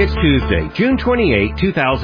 It's Tuesday, June 28,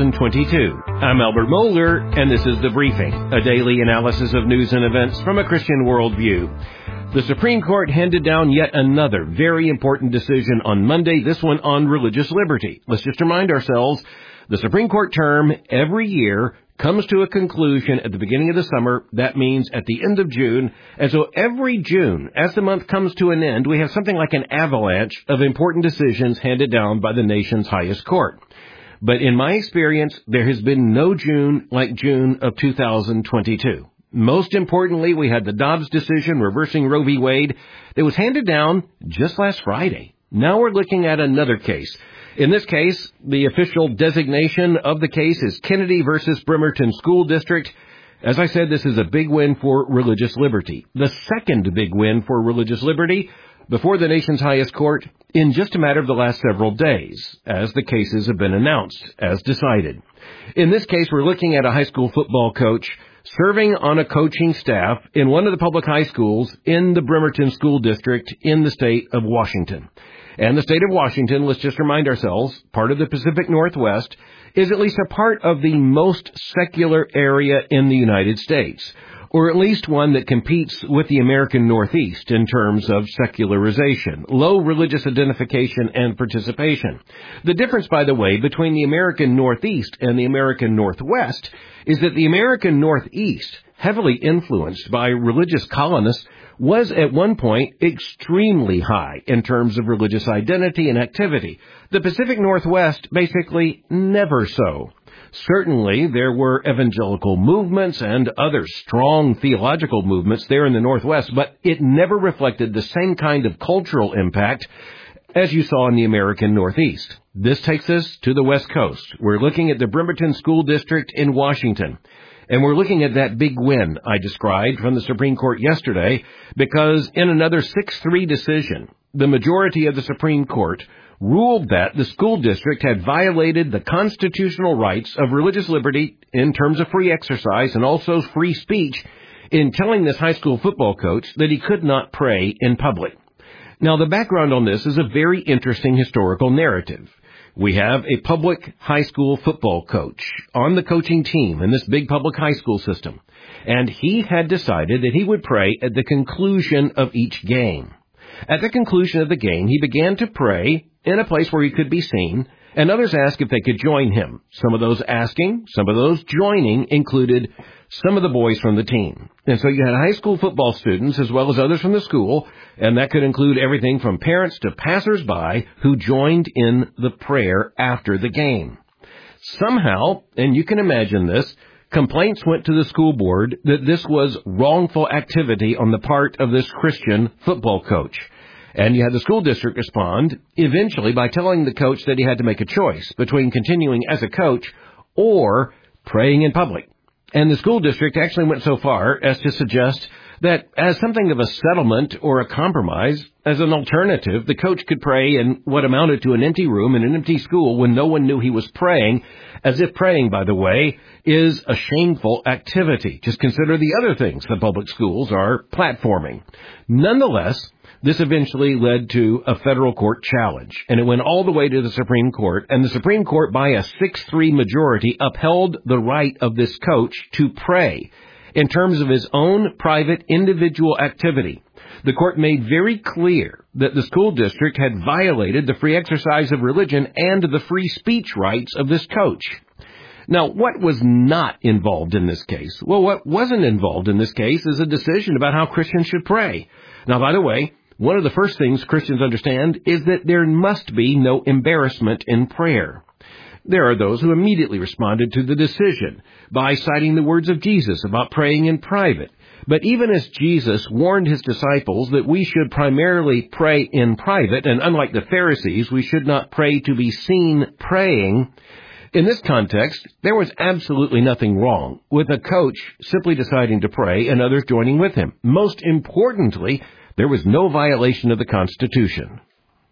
2022. I'm Albert Mohler, and this is The Briefing, a daily analysis of news and events from a Christian worldview. The Supreme Court handed down yet another very important decision on Monday, this one on religious liberty. Let's just remind ourselves, the Supreme Court term every year comes to a conclusion at the beginning of the summer. That means at the end of June. And so every June, as the month comes to an end, we have something like an avalanche of important decisions handed down by the nation's highest court. But in my experience, there has been no June like June of 2022. Most importantly, we had the Dobbs decision reversing Roe v. Wade that was handed down just last Friday. Now we're looking at another case. In this case, the official designation of the case is Kennedy versus Bremerton School District. As I said, this is a big win for religious liberty. The second big win for religious liberty before the nation's highest court in just a matter of the last several days, as the cases have been announced, as decided. In this case, we're looking at a high school football coach serving on a coaching staff in one of the public high schools in the Bremerton School District in the state of Washington. And the state of Washington, let's just remind ourselves, part of the Pacific Northwest, is at least a part of the most secular area in the United States, or at least one that competes with the American Northeast in terms of secularization, low religious identification and participation. The difference, by the way, between the American Northeast and the American Northwest is that the American Northeast, heavily influenced by religious colonists, was at one point extremely high in terms of religious identity and activity. The Pacific Northwest basically never so. Certainly, there were evangelical movements and other strong theological movements there in the Northwest, but it never reflected the same kind of cultural impact as you saw in the American Northeast. This takes us to the West Coast. We're looking at the Bremerton School District in Washington. And we're looking at that big win I described from the Supreme Court yesterday because in another 6-3 decision, the majority of the Supreme Court ruled that the school district had violated the constitutional rights of religious liberty in terms of free exercise and also free speech in telling this high school football coach that he could not pray in public. Now, the background on this is a very interesting historical narrative. We have a public high school football coach on the coaching team in this big public high school system, and he had decided that he would pray at the conclusion of each game. At the conclusion of the game, he began to pray in a place where he could be seen, and others asked if they could join him. Some of those asking, some of those joining included some of the boys from the team. And so you had high school football students as well as others from the school, and that could include everything from parents to passersby who joined in the prayer after the game. Somehow, and you can imagine this, complaints went to the school board that this was wrongful activity on the part of this Christian football coach. And you had the school district respond eventually by telling the coach that he had to make a choice between continuing as a coach or praying in public. And the school district actually went so far as to suggest that as something of a settlement or a compromise, as an alternative, the coach could pray in what amounted to an empty room in an empty school when no one knew he was praying, as if praying, by the way, is a shameful activity. Just consider the other things the public schools are platforming. Nonetheless, this eventually led to a federal court challenge, and it went all the way to the Supreme Court, and the Supreme Court, by a 6-3 majority, upheld the right of this coach to pray in terms of his own private individual activity. The court made very clear that the school district had violated the free exercise of religion and the free speech rights of this coach. Now, what was not involved in this case? Well, what wasn't involved in this case is a decision about how Christians should pray. Now, by the way, one of the first things Christians understand is that there must be no embarrassment in prayer. There are those who immediately responded to the decision by citing the words of Jesus about praying in private. But even as Jesus warned his disciples that we should primarily pray in private, and unlike the Pharisees, we should not pray to be seen praying, in this context, there was absolutely nothing wrong with a coach simply deciding to pray and others joining with him. Most importantly, there was no violation of the Constitution.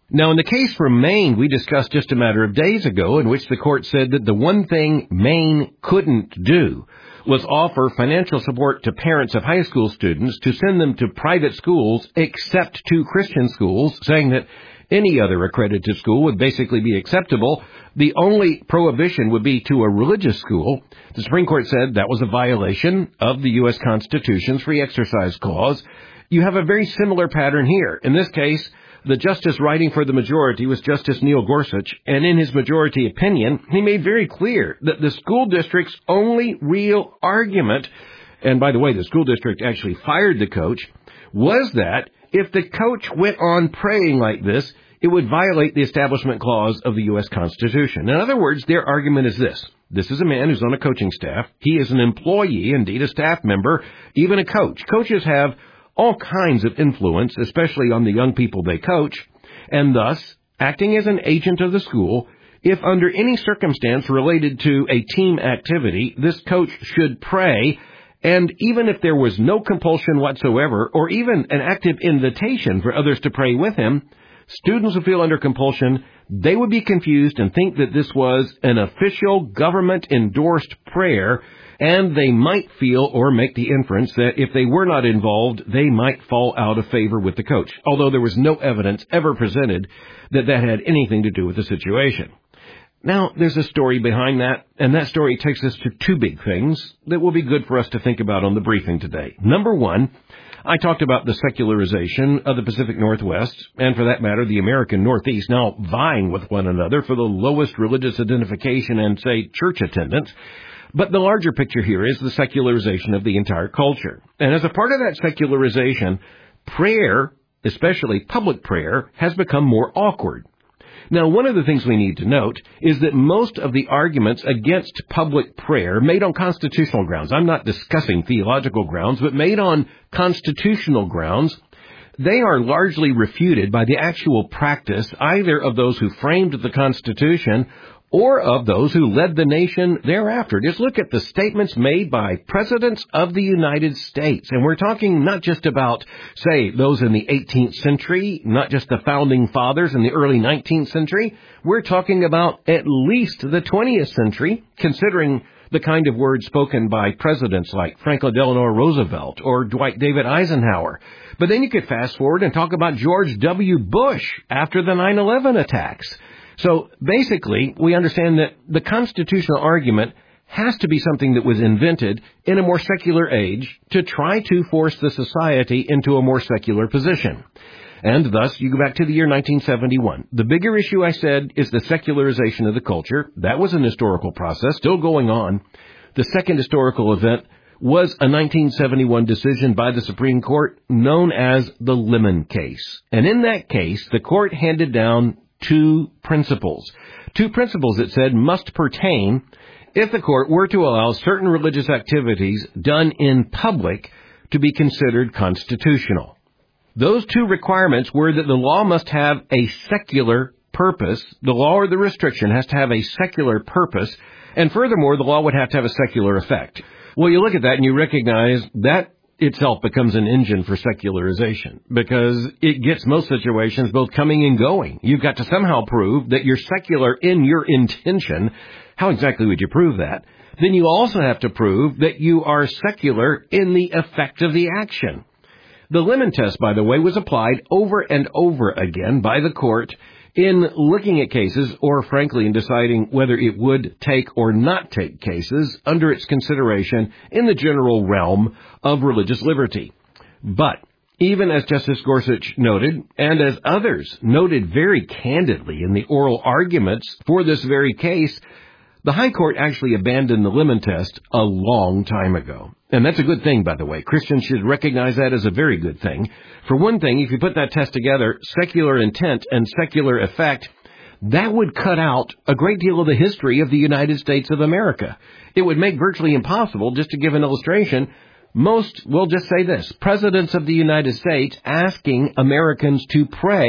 Now, in the case from Maine we discussed just a matter of days ago, in which the court said that the one thing Maine couldn't do was offer financial support to parents of high school students to send them to private schools except to Christian schools, saying that any other accredited school would basically be acceptable. The only prohibition would be to a religious school. The Supreme Court said that was a violation of the U.S. Constitution's Free Exercise Clause. You have a very similar pattern here. In this case, the justice writing for the majority was Justice Neil Gorsuch, and in his majority opinion, he made very clear that the school district's only real argument, and by the way, the school district actually fired the coach, was that if the coach went on praying like this, it would violate the Establishment Clause of the U.S. Constitution. In other words, their argument is this. This is a man who's on a coaching staff. He is an employee, indeed a staff member, even a coach. Coaches have all kinds of influence, especially on the young people they coach, and thus, acting as an agent of the school, if under any circumstance related to a team activity, this coach should pray, and even if there was no compulsion whatsoever, or even an active invitation for others to pray with him, students would feel under compulsion. They would be confused and think that this was an official government-endorsed prayer, and they might feel or make the inference that if they were not involved, they might fall out of favor with the coach, although there was no evidence ever presented that that had anything to do with the situation. Now, there's a story behind that, and that story takes us to two big things that will be good for us to think about on the briefing today. Number one, I talked about the secularization of the Pacific Northwest, and for that matter, the American Northeast, now vying with one another for the lowest religious identification and, say, church attendance. But the larger picture here is the secularization of the entire culture. And as a part of that secularization, prayer, especially public prayer, has become more awkward. Now, one of the things we need to note is that most of the arguments against public prayer made on constitutional grounds, I'm not discussing theological grounds, but made on constitutional grounds, they are largely refuted by the actual practice either of those who framed the Constitution or of those who led the nation thereafter. Just look at the statements made by presidents of the United States. And we're talking not just about, say, those in the 18th century, not just the founding fathers in the early 19th century. We're talking about at least the 20th century, considering the kind of words spoken by presidents like Franklin Delano Roosevelt or Dwight David Eisenhower. But then you could fast forward and talk about George W. Bush after the 9/11 attacks. So basically, we understand that the constitutional argument has to be something that was invented in a more secular age to try to force the society into a more secular position. And thus, you go back to the year 1971. The bigger issue, I said, is the secularization of the culture. That was an historical process, still going on. The second historical event was a 1971 decision by the Supreme Court known as the Lemon Case. And in that case, the court handed down two principles. Two principles, it said, must pertain if the court were to allow certain religious activities done in public to be considered constitutional. Those two requirements were that the law must have a secular purpose. The law or the restriction has to have a secular purpose. And furthermore, the law would have to have a secular effect. Well, you look at that and you recognize that itself becomes an engine for secularization because it gets most situations both coming and going. You've got to somehow prove that you're secular in your intention. How exactly would you prove that? Then you also have to prove that you are secular in the effect of the action. The Lemon Test, by the way, was applied over and over again by the court in looking at cases, or frankly in deciding whether it would take or not take cases under its consideration in the general realm of religious liberty. But even as Justice Gorsuch noted, and as others noted very candidly in the oral arguments for this very case, the High Court actually abandoned the Lemon Test a long time ago. And that's a good thing, by the way. Christians should recognize that as a very good thing. For one thing, if you put that test together, secular intent and secular effect, that would cut out a great deal of the history of the United States of America. It would make virtually impossible, just to give an illustration, we'll just say this, presidents of the United States asking Americans to pray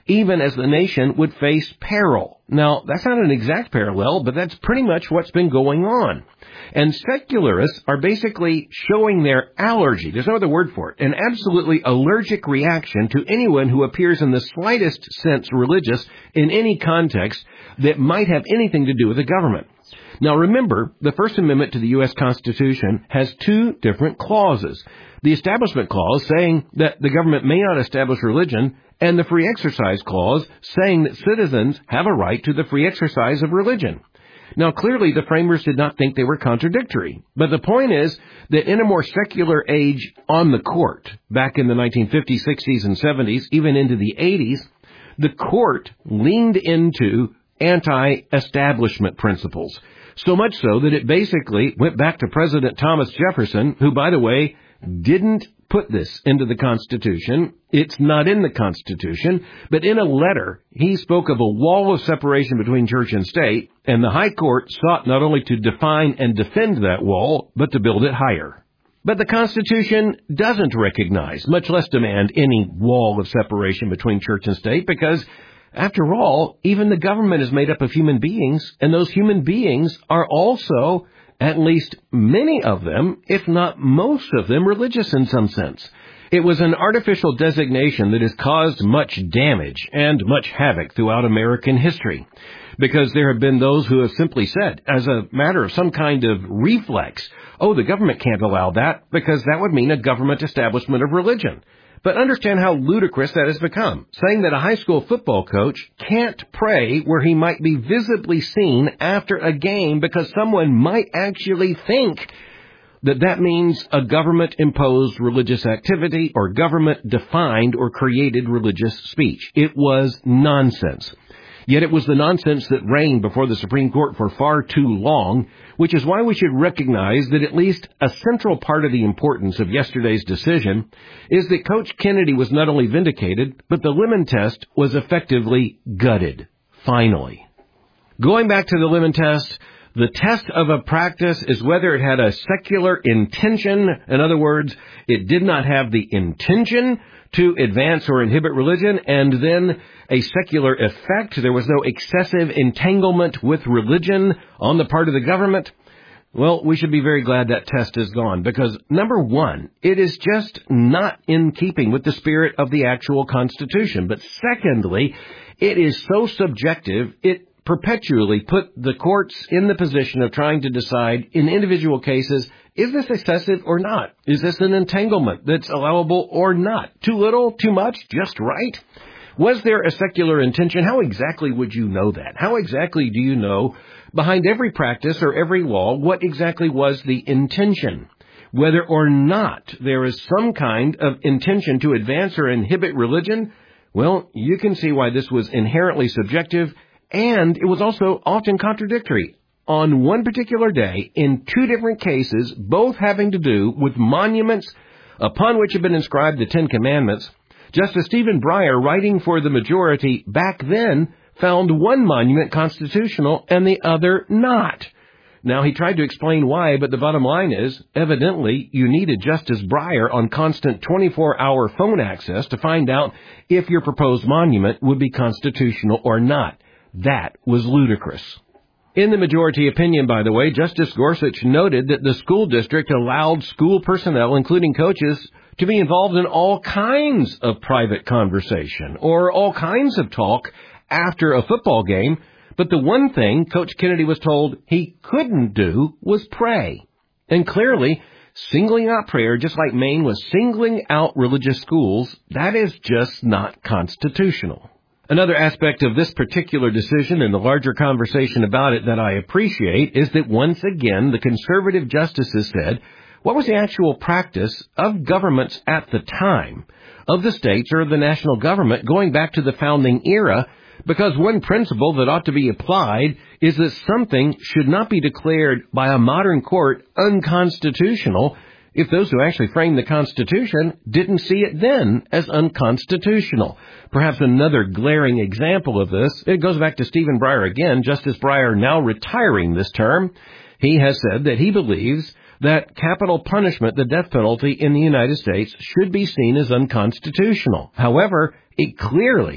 even as the nation would face peril. Now, that's not an exact parallel, but that's pretty much what's been going on. And secularists are basically showing their allergy, there's no other word for it, an absolutely allergic reaction to anyone who appears in the slightest sense religious in any context that might have anything to do with the government. Now remember, the First Amendment to the U.S. Constitution has two different clauses. The Establishment Clause saying that the government may not establish religion, and the Free Exercise Clause saying that citizens have a right to the free exercise of religion. Now clearly the framers did not think they were contradictory, but the point is that in a more secular age on the court, back in the 1950s, 60s, and 70s, even into the 80s, the court leaned into anti-establishment principles. So much so that it basically went back to President Thomas Jefferson, who, by the way, didn't put this into the Constitution. It's not in the Constitution, but in a letter, he spoke of a wall of separation between church and state, and the High Court sought not only to define and defend that wall, but to build it higher. But the Constitution doesn't recognize, much less demand, any wall of separation between church and state, because after all, even the government is made up of human beings, and those human beings are also, at least many of them, if not most of them, religious in some sense. It was an artificial designation that has caused much damage and much havoc throughout American history, because there have been those who have simply said, as a matter of some kind of reflex, oh, the government can't allow that, because that would mean a government establishment of religion. But understand how ludicrous that has become, saying that a high school football coach can't pray where he might be visibly seen after a game because someone might actually think that that means a government-imposed religious activity or government-defined or created religious speech. It was nonsense. Yet it was the nonsense that reigned before the Supreme Court for far too long, which is why we should recognize that at least a central part of the importance of yesterday's decision is that Coach Kennedy was not only vindicated, but the Lemon Test was effectively gutted. Finally. Going back to the Lemon Test, the test of a practice is whether it had a secular intention. In other words, it did not have the intention to advance or inhibit religion, and then a secular effect. There was no excessive entanglement with religion on the part of the government. Well, we should be very glad that test is gone, because number one, it is just not in keeping with the spirit of the actual Constitution. But secondly, it is so subjective, it perpetually put the courts in the position of trying to decide in individual cases, is this excessive or not? Is this an entanglement that's allowable or not? Too little, too much, just right? Was there a secular intention? How exactly would you know that? How exactly do you know behind every practice or every law what exactly was the intention? Whether or not there is some kind of intention to advance or inhibit religion, well, you can see why this was inherently subjective, and it was also often contradictory. On one particular day, in two different cases, both having to do with monuments upon which had been inscribed the Ten Commandments, Justice Stephen Breyer, writing for the majority back then, found one monument constitutional and the other not. Now, he tried to explain why, but the bottom line is, evidently, you needed Justice Breyer on constant 24-hour phone access to find out if your proposed monument would be constitutional or not. That was ludicrous. In the majority opinion, by the way, Justice Gorsuch noted that the school district allowed school personnel, including coaches, to be involved in all kinds of private conversation or all kinds of talk after a football game. But the one thing Coach Kennedy was told he couldn't do was pray. And clearly, singling out prayer, just like Maine was singling out religious schools, that is just not constitutional. Another aspect of this particular decision and the larger conversation about it that I appreciate is that once again the conservative justices said, what was the actual practice of governments at the time, of the states or the national government going back to the founding era, because one principle that ought to be applied is that something should not be declared by a modern court unconstitutional if those who actually framed the Constitution didn't see it then as unconstitutional. Perhaps another glaring example of this, it goes back to Stephen Breyer again, Justice Breyer now retiring this term. He has said that he believes that capital punishment, the death penalty in the United States, should be seen as unconstitutional. However, it clearly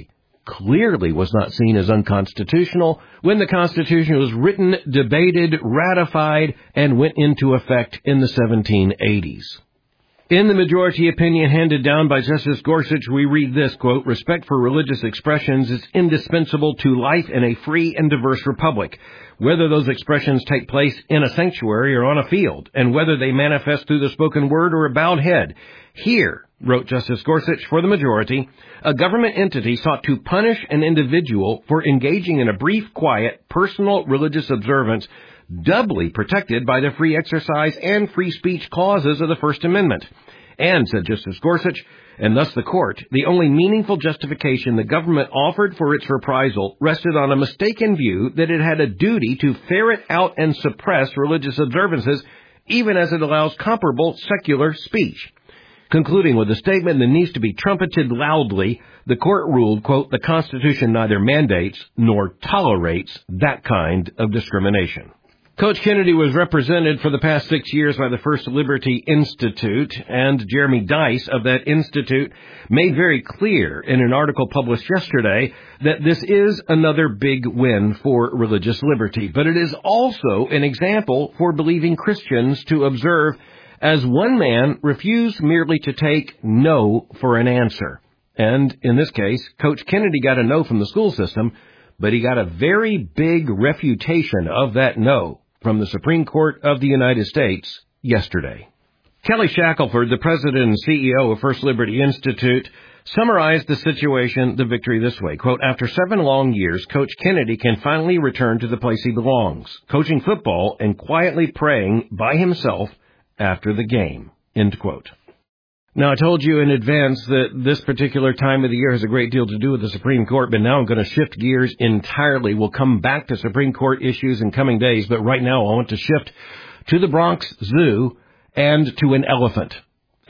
clearly was not seen as unconstitutional when the Constitution was written, debated, ratified, and went into effect in the 1780s. In the majority opinion handed down by Justice Gorsuch, we read this, quote, "Respect for religious expressions is indispensable to life in a free and diverse republic, whether those expressions take place in a sanctuary or on a field, and whether they manifest through the spoken word or a bowed head. Here," wrote Justice Gorsuch for the majority, "a government entity sought to punish an individual for engaging in a brief, quiet, personal religious observance doubly protected by the free exercise and free speech clauses of the First Amendment. And," said Justice Gorsuch, "and thus the court, the only meaningful justification the government offered for its reprisal rested on a mistaken view that it had a duty to ferret out and suppress religious observances, even as it allows comparable secular speech." Concluding with a statement that needs to be trumpeted loudly, the court ruled, quote, "The Constitution neither mandates nor tolerates that kind of discrimination." Coach Kennedy was represented for the past 6 years by the First Liberty Institute, and Jeremy Dice of that institute made very clear in an article published yesterday that this is another big win for religious liberty. But it is also an example for believing Christians to observe, as one man refused merely to take no for an answer. And in this case, Coach Kennedy got a no from the school system, but he got a very big refutation of that no from the Supreme Court of the United States yesterday. Kelly Shackelford, the president and CEO of First Liberty Institute, summarized the situation, the victory, this way, quote, "After 7 long years, Coach Kennedy can finally return to the place he belongs, coaching football and quietly praying by himself after the game," end quote. Now, I told you in advance that this particular time of the year has a great deal to do with the Supreme Court, but now I'm going to shift gears entirely. We'll come back to Supreme Court issues in coming days, but right now I want to shift to the Bronx Zoo and to an elephant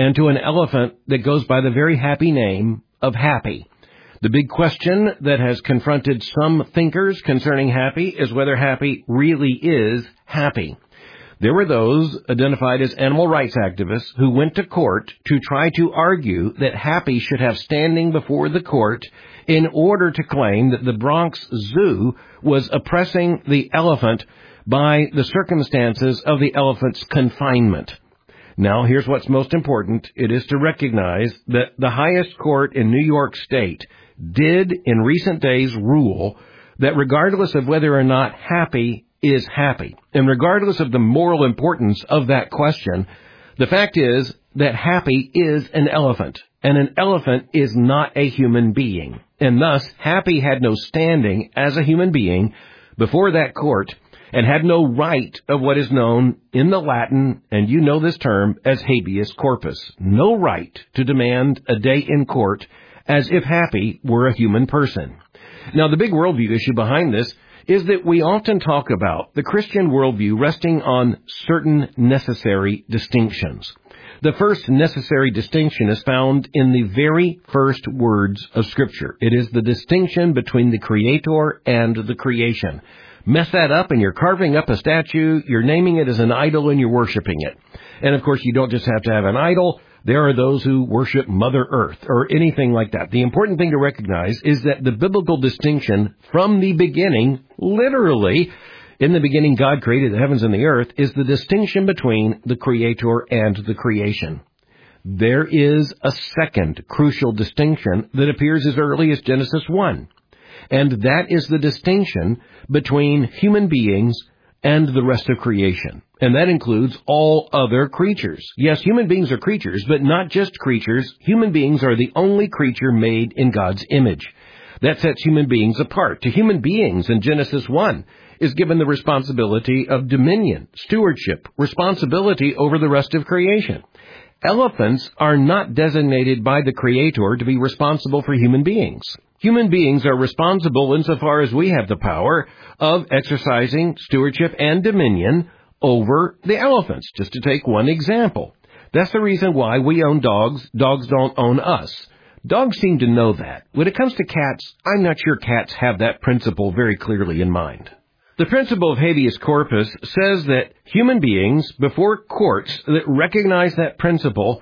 that goes by the very happy name of Happy. The big question that has confronted some thinkers concerning Happy is whether Happy really is happy. There were those identified as animal rights activists who went to court to try to argue that Happy should have standing before the court in order to claim that the Bronx Zoo was oppressing the elephant by the circumstances of the elephant's confinement. Now, here's what's most important. It is to recognize that the highest court in New York State did in recent days rule that regardless of whether or not Happy is happy, and regardless of the moral importance of that question, the fact is that Happy is an elephant, and an elephant is not a human being. And thus, Happy had no standing as a human being before that court, and had no right of what is known in the Latin, and you know this term, as habeas corpus. No right to demand a day in court as if Happy were a human person. Now, the big worldview issue behind this is that we often talk about the Christian worldview resting on certain necessary distinctions. The first necessary distinction is found in the very first words of Scripture. It is the distinction between the Creator and the creation. Mess that up and you're carving up a statue, you're naming it as an idol, and you're worshiping it. And of course, you don't just have to have an idol. There are those who worship Mother Earth or anything like that. The important thing to recognize is that the biblical distinction from the beginning, literally, in the beginning God created the heavens and the earth, is the distinction between the Creator and the creation. There is a second crucial distinction that appears as early as Genesis 1, and that is the distinction between human beings and the rest of creation. And that includes all other creatures. Yes, human beings are creatures, but not just creatures. Human beings are the only creature made in God's image. That sets human beings apart. To human beings in Genesis 1 is given the responsibility of dominion, stewardship, responsibility over the rest of creation. Elephants are not designated by the Creator to be responsible for human beings. Human beings are responsible insofar as we have the power of exercising stewardship and dominion over the elephants, just to take one example. That's the reason why we own dogs. Dogs don't own us. Dogs seem to know that. When it comes to cats, I'm not sure cats have that principle very clearly in mind. The principle of habeas corpus says that human beings before courts that recognize that principle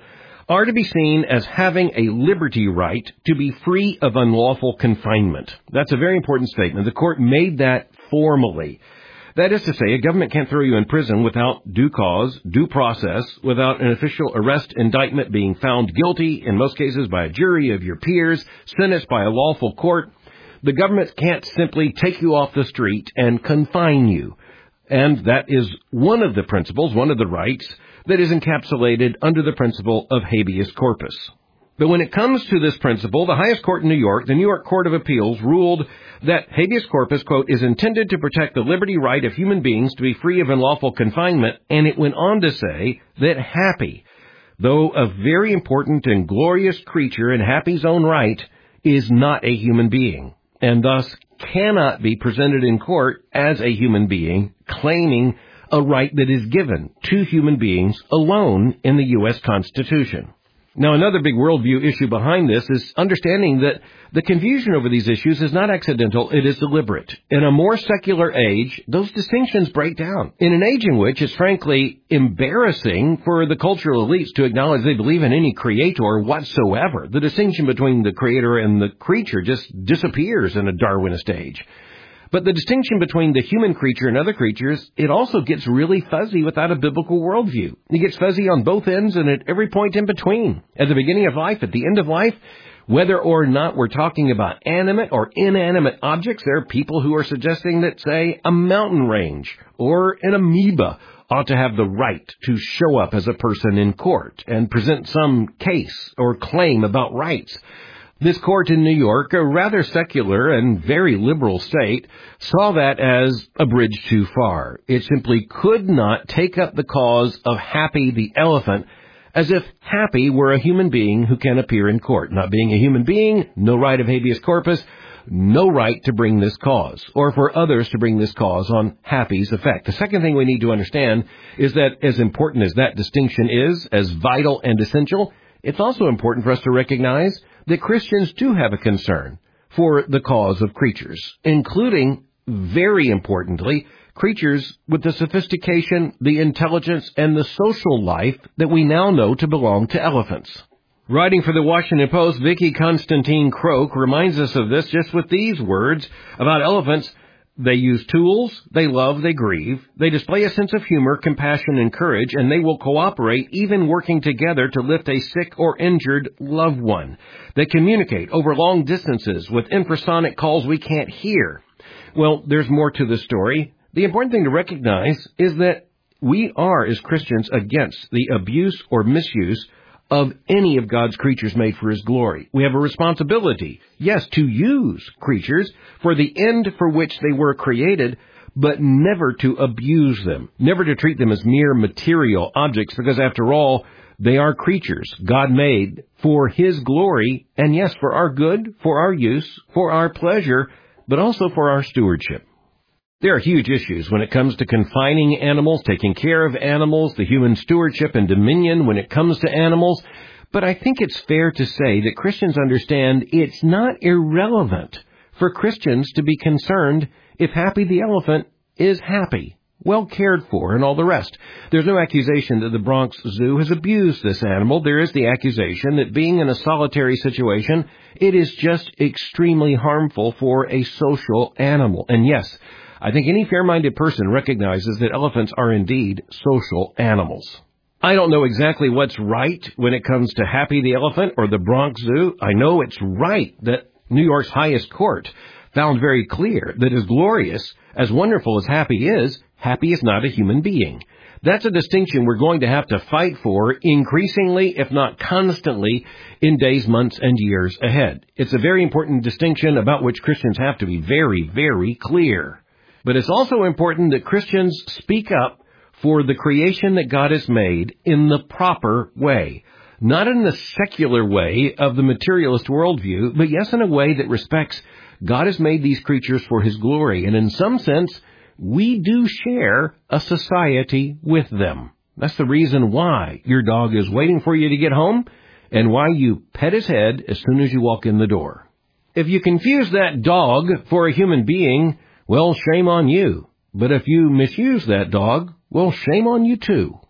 are to be seen as having a liberty right to be free of unlawful confinement. That's a very important statement. The court made that formally. That is to say, a government can't throw you in prison without due cause, due process, without an official arrest indictment being found guilty, in most cases by a jury of your peers, sentenced by a lawful court. The government can't simply take you off the street and confine you. And that is one of the principles, one of the rights, that is encapsulated under the principle of habeas corpus. But when it comes to this principle, the highest court in New York, the New York Court of Appeals, ruled that habeas corpus, quote, is intended to protect the liberty right of human beings to be free of unlawful confinement, and it went on to say that Happy, though a very important and glorious creature in Happy's own right, is not a human being, and thus cannot be presented in court as a human being, claiming a right that is given to human beings alone in the U.S. Constitution. Now, another big worldview issue behind this is understanding that the confusion over these issues is not accidental, it is deliberate. In a more secular age, those distinctions break down. In an age in which it's frankly embarrassing for the cultural elites to acknowledge they believe in any creator whatsoever, the distinction between the creator and the creature just disappears in a Darwinist age. But the distinction between the human creature and other creatures, it also gets really fuzzy without a biblical worldview. It gets fuzzy on both ends and at every point in between. At the beginning of life, at the end of life, whether or not we're talking about animate or inanimate objects, there are people who are suggesting that, say, a mountain range or an amoeba ought to have the right to show up as a person in court and present some case or claim about rights. This court in New York, a rather secular and very liberal state, saw that as a bridge too far. It simply could not take up the cause of Happy the elephant as if Happy were a human being who can appear in court. Not being a human being, no right of habeas corpus, no right to bring this cause, or for others to bring this cause on Happy's effect. The second thing we need to understand is that as important as that distinction is, as vital and essential, it's also important for us to recognize that Christians do have a concern for the cause of creatures, including, very importantly, creatures with the sophistication, the intelligence, and the social life that we now know to belong to elephants. Writing for the Washington Post, Vicki Constantine Croak reminds us of this just with these words about elephants. They use tools, they love, they grieve, they display a sense of humor, compassion, and courage, and they will cooperate, even working together to lift a sick or injured loved one. They communicate over long distances with infrasonic calls we can't hear. Well, there's more to the story. The important thing to recognize is that we are, as Christians, against the abuse or misuse of any of God's creatures made for His glory. We have a responsibility, yes, to use creatures for the end for which they were created, but never to abuse them, never to treat them as mere material objects, because after all, they are creatures God made for His glory, and yes, for our good, for our use, for our pleasure, but also for our stewardship. There are huge issues when it comes to confining animals, taking care of animals, the human stewardship and dominion when it comes to animals. But I think it's fair to say that Christians understand it's not irrelevant for Christians to be concerned if Happy the elephant is happy, well cared for, and all the rest. There's no accusation that the Bronx Zoo has abused this animal. There is the accusation that being in a solitary situation, it is just extremely harmful for a social animal. And yes, I think any fair-minded person recognizes that elephants are indeed social animals. I don't know exactly what's right when it comes to Happy the elephant or the Bronx Zoo. I know it's right that New York's highest court found very clear that as glorious, as wonderful as Happy is not a human being. That's a distinction we're going to have to fight for increasingly, if not constantly, in days, months, and years ahead. It's a very important distinction about which Christians have to be very, very clear. But it's also important that Christians speak up for the creation that God has made in the proper way. Not in the secular way of the materialist worldview, but yes, in a way that respects God has made these creatures for His glory. And in some sense, we do share a society with them. That's the reason why your dog is waiting for you to get home and why you pet his head as soon as you walk in the door. If you confuse that dog for a human being, well, shame on you. But if you misuse that dog, well, shame on you too.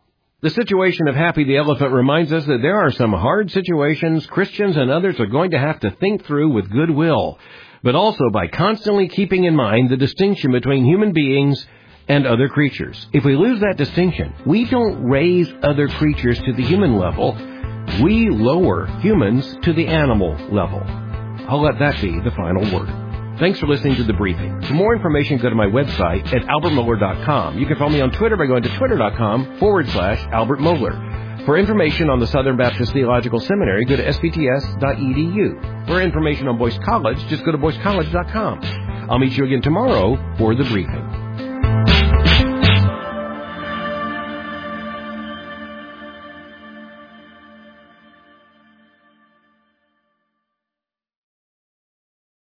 The situation of Happy the Elephant reminds us that there are some hard situations Christians and others are going to have to think through with goodwill, but also by constantly keeping in mind the distinction between human beings and other creatures. If we lose that distinction, we don't raise other creatures to the human level. We lower humans to the animal level. I'll let that be the final word. Thanks for listening to The Briefing. For more information, go to my website at albertmohler.com. You can follow me on Twitter by going to twitter.com/Albert Mohler. For information on the Southern Baptist Theological Seminary, go to sbts.edu. For information on Boyce College, just go to boycecollege.com. I'll meet you again tomorrow for The Briefing.